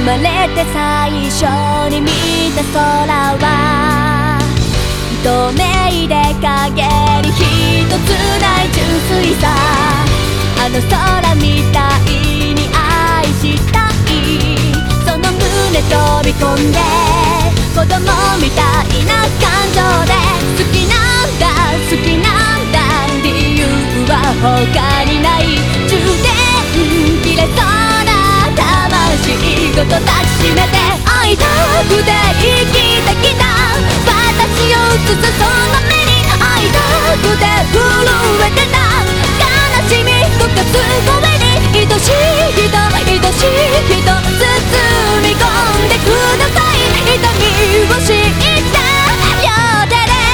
まれて最初に見た空は透明で陰り一つない純粋さ。あの空みたいに愛したい。その胸飛び込んで子供みたいな感情で好きなんだ好きなんだ。理由は他にない。充電切れそうな魂ごと抱きしめて会いたくて生きてきた。私を映すその目に会いたくて震えてた。悲しみとかす声に愛しい人愛しい人包み込んでください。痛みを知った両手で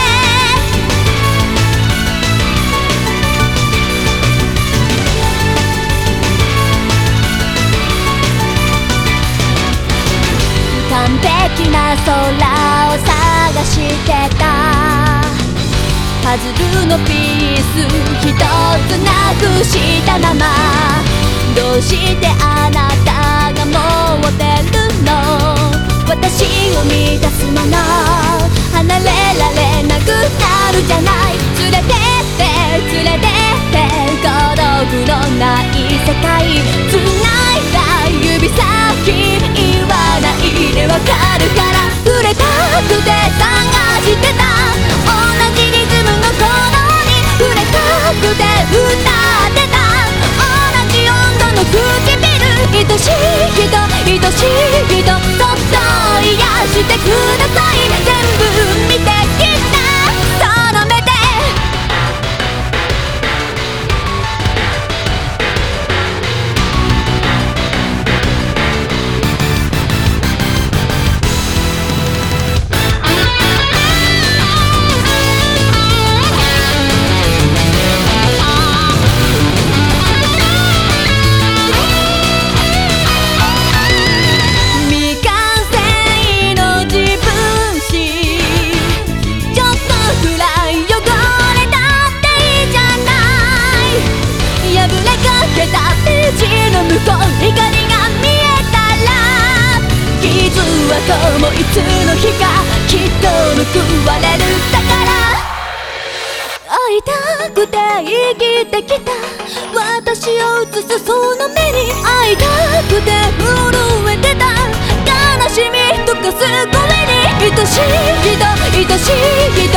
完璧な空を探してた。パズルのピース一つなくしたまま。どうしてあなたが持ってるの。私を満たすもの離れられなくなるじゃない。連れてって連れてって孤独のない世界。繋いだ指先言わないでわかるから。触れたくて探してた。同じリズムの鼓動に触れたくて歌ってた。同じ温度の唇愛しい人愛しい人そっと癒してください。全部見てきたその目で向こう光が見えたら傷跡もいつの日かきっと報われる。だから会いたくて生きてきた。私を映すその目に会いたくて震えてた。悲しみとかす声に愛しい人愛しい人